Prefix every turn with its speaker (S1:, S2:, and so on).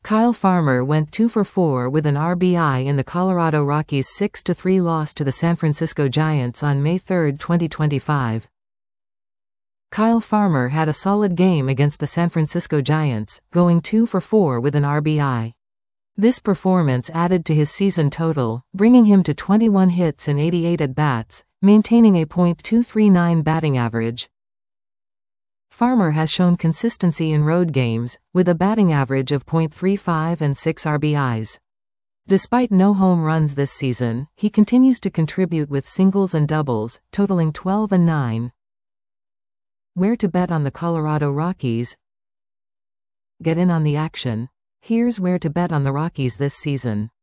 S1: Kyle Farmer went 2 for 4 with an RBI in the Colorado Rockies' 6-3 loss to the San Francisco Giants on May 3, 2025. Kyle Farmer had a solid game against the San Francisco Giants, going 2 for 4 with an RBI. This performance added to his season total, bringing him to 21 hits and 88 at-bats, maintaining a .239 batting average. Farmer has shown consistency in road games, with a batting average of .35 and 6 RBIs. Despite no home runs this season, he continues to contribute with singles and doubles, totaling 12 and 9. Where to bet on the Colorado Rockies? Get in on the action. Here's where to bet on the Rockies this season.